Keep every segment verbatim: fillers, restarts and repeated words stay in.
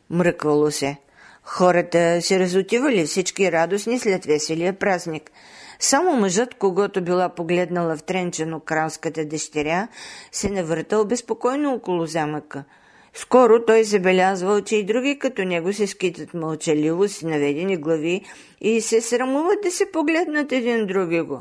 Мръквало се. Хората се разотивали всички радостни след веселия празник. Само мъжът, когото била погледнала втренчено кралската дъщеря, се навъртал безпокойно около замъка. Скоро той забелязвал, че и други като него се скитат мълчаливо с наведени глави и се срамуват да се погледнат един други го.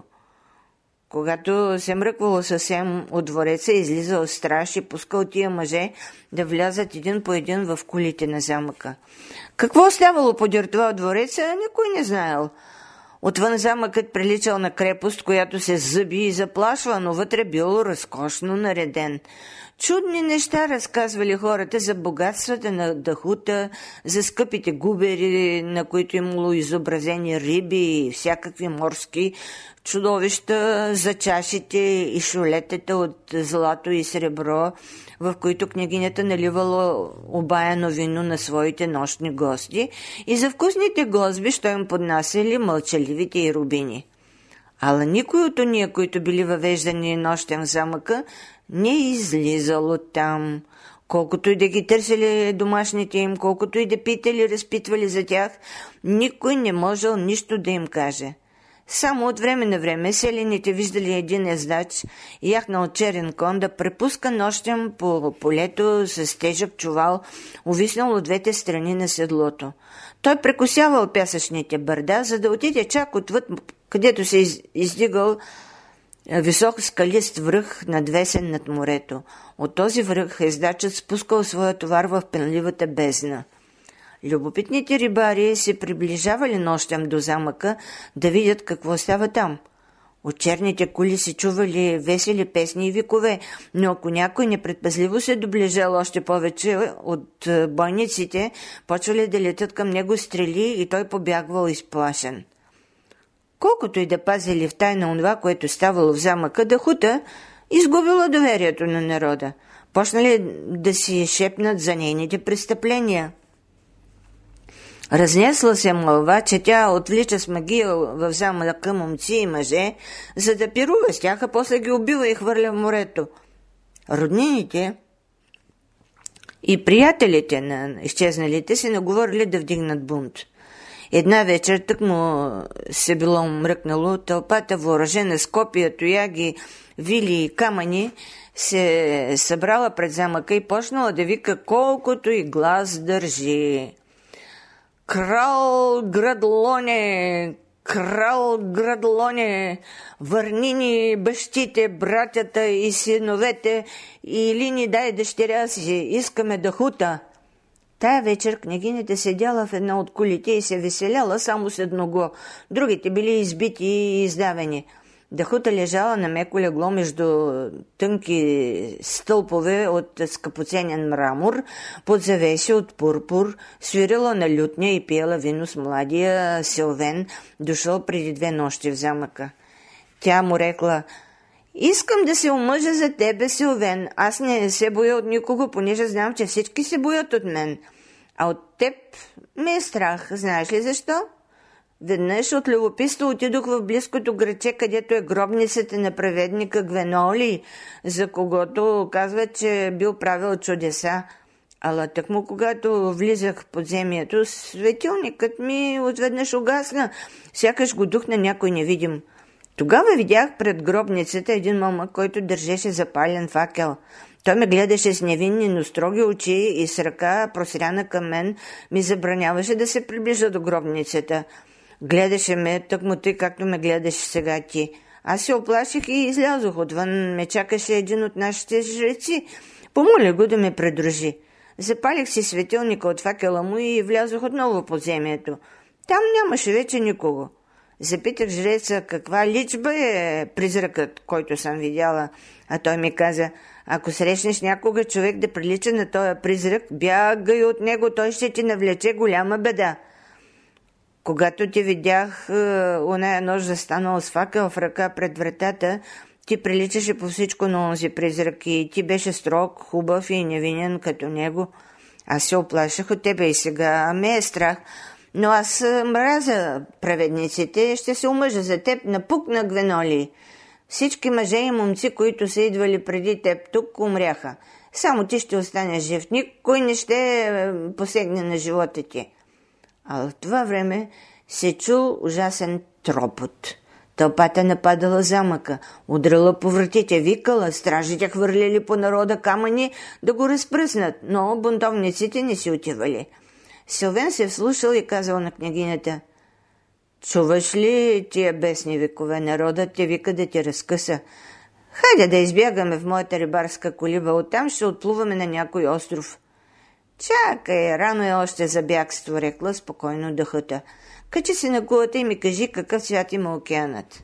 Когато се мръквало съвсем от двореца, излизал страж и пускал тия мъже да влязат един по един в кулите на замъка. Какво ставало подир това двореца, никой не знаел. Отвън замъкът приличал на крепост, която се зъби и заплашва, но вътре бил разкошно нареден. Чудни неща разказвали хората за богатствата на дахута, за скъпите губери, на които имало изобразени риби и всякакви морски чудовища, за чашите и шолетата от злато и сребро, в които княгинята наливала обаяно вино на своите нощни гости, и за вкусните гозби, що им поднасяли мълчаливите и рубини. Ала никой от ония, които били въвеждани нощем в замъка, не излизал оттам. Колкото и да ги търсили домашните им, колкото и да питали, разпитвали за тях, никой не можел нищо да им каже. Само от време на време селените виждали един ездач, яхнал черен кон, да препуска нощем по полето с тежък чувал, увиснал от двете страни на седлото. Той прекосявал пясъчните бърда, за да отиде чак отвъд, където се из, издигал висок скалист връх, надвесен над морето. От този връх ездачът спускал своя товар в пенливата бездна. Любопитните рибари се приближавали нощем до замъка да видят какво става там. От черните кули се чували весели песни и викове, но ако някой непредпазливо се доближал още повече от бойниците, почвали да летят към него стрели и той побягвал изплашен. Колкото и да пазили в тайна онова, което ставало в замъка, дахута изгубила доверието на народа. Почнали да си шепнат за нейните престъпления. Разнесла се мълва, че тя отвлича с магия в замъка момци и мъже, за да пирува с тях, а после ги убива и хвърля в морето. Роднините и приятелите на изчезналите се наговорили да вдигнат бунт. Една вечер тъкмо се било мръкнало, тълпата въоръжена с копия, тояги, вили и камъни се събрала пред замъка и почнала да вика колкото и глас държи. Крал Градлоне, крал Градлоне, върни ни бащите, братята и синовете, или ни дай дъщеря си, искаме дахута. Тая вечер княгинята седяла в една от кулите и се веселяла само с едного. Другите били избити и издавени. Дахута лежала на меко легло между тънки стълпове от скъпоценен мрамор, под завеси от пурпур, свирила на лютня и пиела вино с младия Силвен, дошъл преди две нощи в замъка. Тя му рекла: искам да се омъжа за тебе, Силвен. Аз не се боя от никого, понеже знам, че всички се боят от мен. А от теб ме е страх. Знаеш ли защо? Веднъж от любопитство отидох в близкото градче, където е гробницата на праведника Гвеноли, за когото казват, че бил правил чудеса. Ала тъкмо когато влизах в подземието, светилникът ми отведнъж угасна, сякаш го духна някой невидим. Тогава видях пред гробницата един момък, който държеше запален факел. Той ме гледаше с невинни, но строги очи и с ръка, просряна към мен, ми забраняваше да се приближа до гробницата. Гледаше ме тъкмо тъй, както ме гледаш сега ти. Аз се оплаших и излязох. Отвън ме чакаше един от нашите жреци. Помоля го да ме придружи. Запалих си светилника от факела му и влязох отново в подземието. Там нямаше вече никого. Запитах жреца каква личба е призракът, който съм видяла, а той ми каза: ако срещнеш някога човек да прилича на този призрак, бягай от него, той ще ти навлече голяма беда. Когато ти видях оная нощ застанал с факел в ръка пред вратата, ти приличаше по всичко на онзи призрак и ти беше строг, хубав и невинен като него. Аз се оплашах от тебе и сега ме е страх, но аз мразя праведниците, ще се омъжа за теб напук на Гвеноли. Всички мъже и момци, които са идвали преди теб тук, умряха. Само ти ще останеш жив, никой не ще посегне на живота ти. А в това време се чул ужасен тропот. Тълпата нападала замъка, удрала по вратите, викала, стражите хвърляли по народа камъни да го разпръснат, но бунтовниците не си отивали. Силвен се вслушал и казал на княгинята: чуваш ли тия бесни викове? Народът те вика да те разкъса. Хайде да избягаме в моята рибарска колиба, оттам ще отплуваме на някой остров. Чакай, рано е още за бягство, рекла спокойно дъхата. Качи се на кулата и ми кажи какъв цвят има океанът.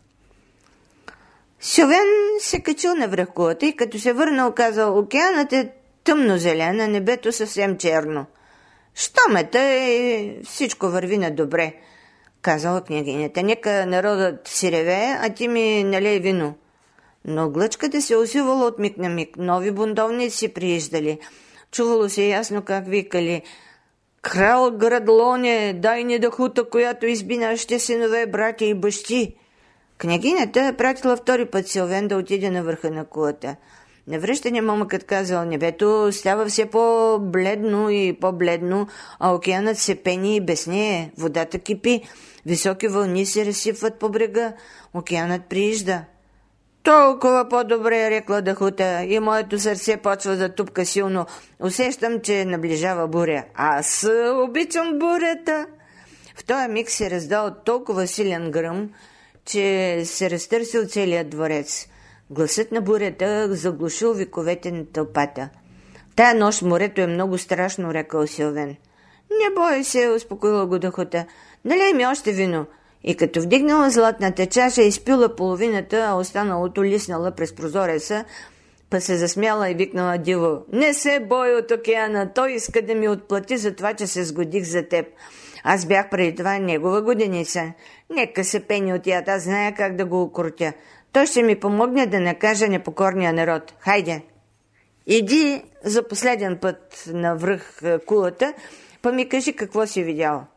Силвен се качил навръх кулата и като се върнал казал: океанът е тъмно зелен, а небето съвсем черно. Що ме тъй, всичко върви на добре, казала княгинята. Нека народът си ревее, а ти ми налей вино. Но глъчката се усилвала от миг на миг. Нови бунтовници прииждали. Чувало се ясно как викали: крал Градлоне, дай ни дахута, която изби нашите синове, братя и бащи. Княгинята пратила втори път Силвен да отиде на върха на кулата. На връщане момъкът казал: небето става все по-бледно и по-бледно, а океанът се пени и безнее, водата кипи, високи вълни се разсипват по брега, океанът приижда. Толкова по-добре, рекла дахута, и моето сърце почва да тупка силно. Усещам, че наближава буря. Аз обичам бурята. В този миг се раздал толкова силен гръм, че се разтърсил целият дворец. Гласът на бурята заглушил виковете на тълпата. Тая нощ морето е много страшно, рекал Силвен. Не бой се, успокоила го дахута. Налей ми още вино. И като вдигнала златната чаша, изпила половината, а останалото лиснала през прозореца, па се засмяла и викнала диво: не се бой от океана, той иска да ми отплати за това, че се сгодих за теб. Аз бях преди това негова годеница. Нека се пени от яд, аз зная как да го укротя. Той ще ми помогне да накажа непокорния народ. Хайде, иди за последен път навръх кулата, па ми кажи какво си видял.